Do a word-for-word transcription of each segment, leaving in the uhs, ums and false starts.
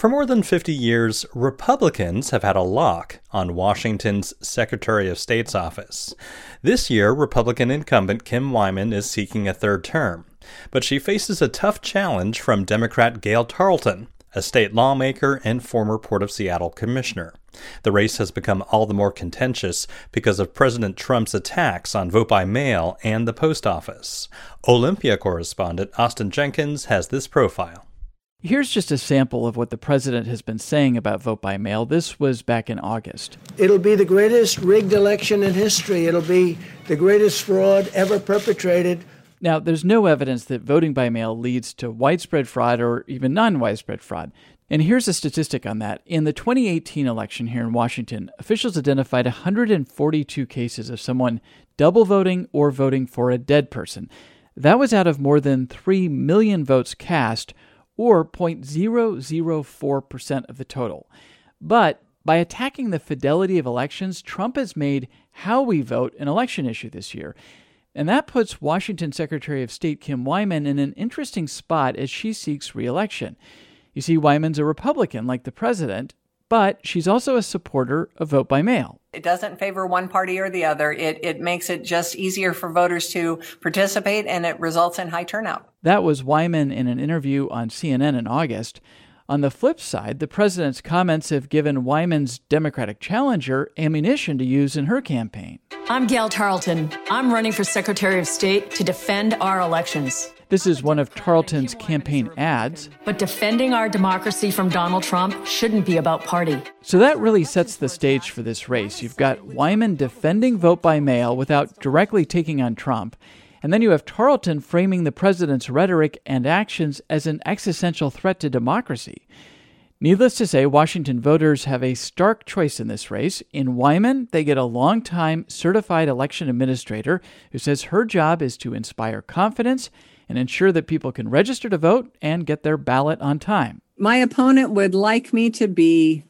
For more than fifty years, Republicans have had a lock on Washington's Secretary of State's office. This year, Republican incumbent Kim Wyman is seeking a third term, but she faces a tough challenge from Democrat Gayle Tarleton, a state lawmaker and former Port of Seattle commissioner. The race has become all the more contentious because of President Trump's attacks on vote by mail and the post office. Olympia correspondent Austin Jenkins has this profile. Here's just a sample of what the president has been saying about vote by mail. This was back in August. It'll be the greatest rigged election in history. It'll be the greatest fraud ever perpetrated. Now, there's no evidence that voting by mail leads to widespread fraud or even non-widespread fraud. And here's a statistic on that. In the twenty eighteen election here in Washington, officials identified one hundred forty-two cases of someone double voting or voting for a dead person. That was out of more than three million votes cast, or zero point zero zero four percent of the total. But by attacking the fidelity of elections, Trump has made how we vote an election issue this year. And that puts Washington Secretary of State Kim Wyman in an interesting spot as she seeks re-election. You see, Wyman's a Republican like the president, but she's also a supporter of vote by mail. It doesn't favor one party or the other. It it makes it just easier for voters to participate, and it results in high turnout. That was Wyman in an interview on C N N in August. On the flip side, the president's comments have given Wyman's Democratic challenger ammunition to use in her campaign. I'm Gayle Tarleton. I'm running for Secretary of State to defend our elections. This is one of Tarleton's campaign ads. But defending our democracy from Donald Trump shouldn't be about party. So that really sets the stage for this race. You've got Wyman defending vote by mail without directly taking on Trump. And then you have Tarleton framing the president's rhetoric and actions as an existential threat to democracy. Needless to say, Washington voters have a stark choice in this race. In Wyman, they get a longtime certified election administrator who says her job is to inspire confidence and ensure that people can register to vote and get their ballot on time. My opponent would like me to be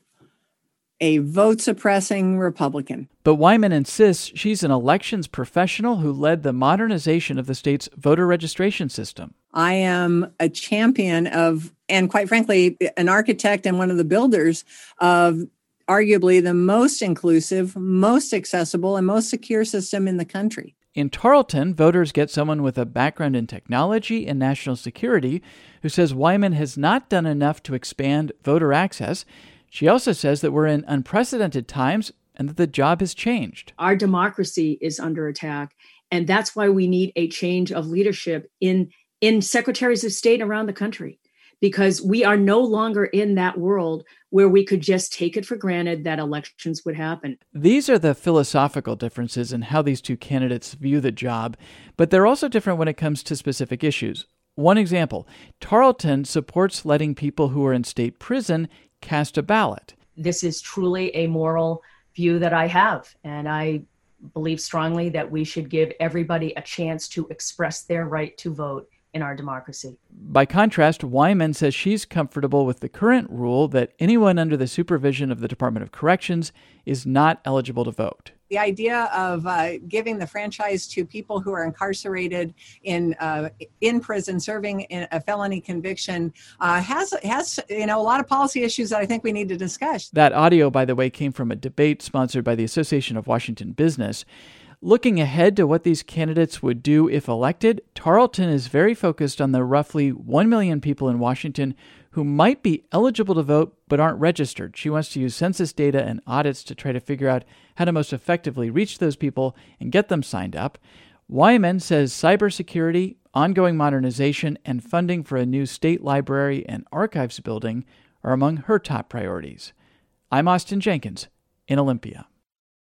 a vote-suppressing Republican. But Wyman insists she's an elections professional who led the modernization of the state's voter registration system. I am a champion of, and quite frankly, an architect and one of the builders of arguably the most inclusive, most accessible, and most secure system in the country. In Tarleton, voters get someone with a background in technology and national security who says Wyman has not done enough to expand voter access. She also says that we're in unprecedented times and that the job has changed. Our democracy is under attack, and that's why we need a change of leadership in, in secretaries of state around the country, because we are no longer in that world where we could just take it for granted that elections would happen. These are the philosophical differences in how these two candidates view the job, but they're also different when it comes to specific issues. One example, Tarleton supports letting people who are in state prison cast a ballot. This is truly a moral view that I have, and I believe strongly that we should give everybody a chance to express their right to vote in our democracy. By contrast, Wyman says she's comfortable with the current rule that anyone under the supervision of the Department of Corrections is not eligible to vote. The idea of uh, giving the franchise to people who are incarcerated in uh, in prison, serving in a felony conviction, uh, has has you know a lot of policy issues that I think we need to discuss. That audio, by the way, came from a debate sponsored by the Association of Washington Business. Looking ahead to what these candidates would do if elected, Tarleton is very focused on the roughly one million people in Washington who might be eligible to vote but aren't registered. She wants to use census data and audits to try to figure out how to most effectively reach those people and get them signed up. Wyman says cybersecurity, ongoing modernization, and funding for a new state library and archives building are among her top priorities. I'm Austin Jenkins in Olympia.